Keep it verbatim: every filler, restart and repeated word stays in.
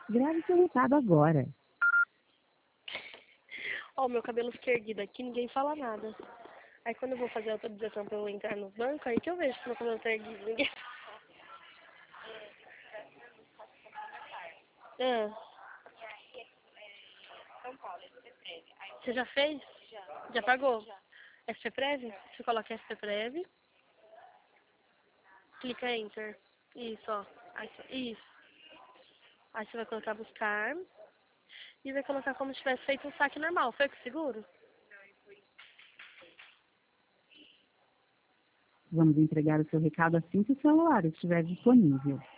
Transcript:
Grave seu recado agora. Ó, o meu cabelo fica erguido aqui, ninguém fala nada. Aí quando eu vou fazer a autorização pra eu entrar no banco, aí que eu vejo que meu cabelo tá erguido. Ninguém... Ah. Você já fez? Já. Já pagou? S P Prev? Você coloca S P Prev. Clica Enter. Isso, ó. Aí, isso. Aí você vai colocar buscar. E vai colocar como se tivesse feito um saque normal. Foi com seguro? Vamos entregar o seu recado assim que o celular estiver disponível.